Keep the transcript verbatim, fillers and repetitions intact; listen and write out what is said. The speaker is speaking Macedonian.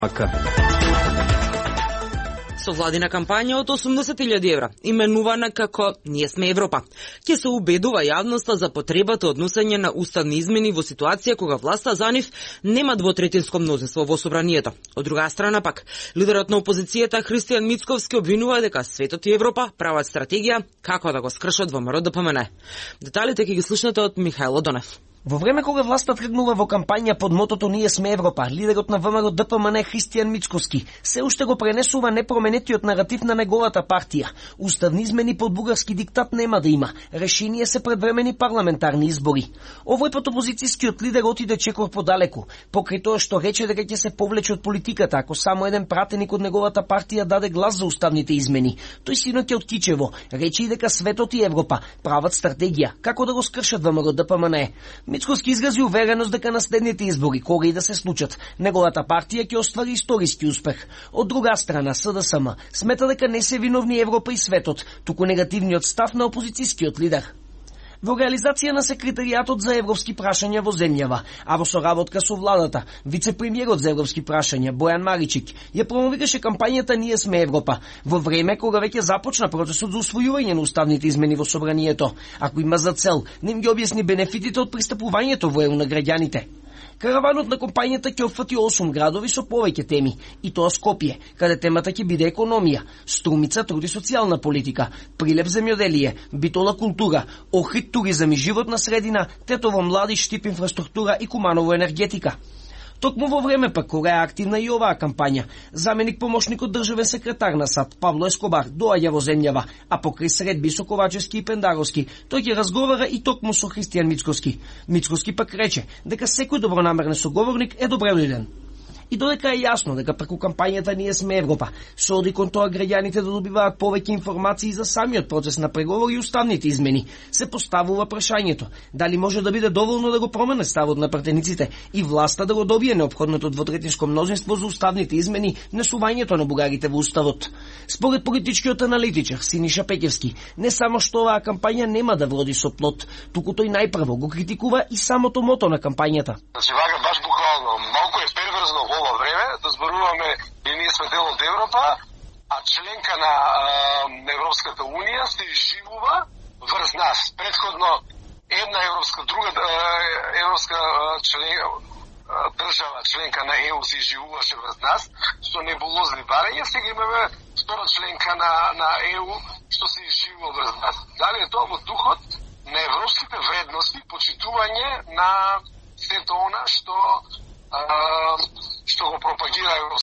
Со владина кампања од осумдесет илјади евра, именувана како "Ние сме Европа", ќе се убедува јавноста за потребата од носење на уставни измени во ситуација кога власта за нив нема двотретинско мнозинство во собранието. Од друга страна пак, лидерот на опозицијата Христијан Мицковски обвинува дека светот и Европа прават стратегија како да го скршат ВМРО Д П М Н. Деталите ќе ги слушнете од Михајло Донев. Во време кога власта тргнува во кампања под мотото "Ние сме Европа", лидерот на ВМРО Д П М Н Христијан Мицковски се уште го пренесува непроменетиот наратив на неговата партија. Уставни измени под бугарски диктат нема да има. Решение се предвремени парламентарни избори. Овој пат опозицијскиот лидер отиде чекор подалеку, покрај тоа што рече дека ќе се повлече од политиката ако само еден пратеник од неговата партија даде глас за уставните измени. Тој синоќа од Кичево рече и дека светот и Европа прават стратегија како да го скршат ВМРО Д П М Н. Мицковски изрази увереност дека на следните избори, кога и да се случат, неговата партија ќе оствари историски успех. Од друга страна, С Д С М смета дека не се виновни Европа и светот, туку негативниот став на опозицијскиот лидер. Во реализација на секретаријатот за европски прашања во земјава, а во соработка со владата, вице-премиерот за европски прашања Бојан Маричик ја промовираше кампањата "Ние сме Европа" во време кога веќе започна процесот за усвојување на уставните измени во собранието, ако има за цел да им ги објасни бенефитите од пристапувањето во Е У на граѓаните. Караванот на кампањата ќе опфати осум градови со повеќе теми, и тоа Скопје, каде темата ќе биде економија, Струмица труд и социјална политика, Прилеп земјоделие, Битола култура, Охрид туризам и животна средина, Тетово млади, Штип инфраструктура и Куманово енергетика. Токму во време пак кога е активна и оваа кампања, заменик помошникот државен секретар на САД Павло Ескобар доаѓа во земјава, а покрај средби со Ковачевски и Пендаровски, тој ќе разговара и токму со Христијан Мицковски. Мицковски пак рече дека секој добронамерен соговорник е добредојден. И додека е јасно дека преку кампањата "Ние сме Европа" се оди кон тоа граѓаните да добиваат повеќе информации за самиот процес на преговори и уставните измени, се поставува прашањето дали може да биде доволно да го промене ставот на пратениците и власта да го добие неопходното двотретинско мнозинство за уставните измени, внесувањето на бугарите во уставот. Според политичкиот аналитичар Синиша Пеќевски, не само што оваа кампања нема да вроди со плод, туку тој најпрво го критикува и самото мото на кампањата. Значи, вака баш буквално, малку е перверзно во ова време да зборуваме и ние сме дел од Европа, а членка на а, Европската унија се изживува врз нас. Предходно една европска, друга а, европска член, а, држава, членка на Е У се изживуваше врз нас, со небулозни барања, сега имаме втора членка на, на Е У што се изживува врз нас. Дали е тоа во духот на европските вредности, почитување на сето она што што го пропагира Европската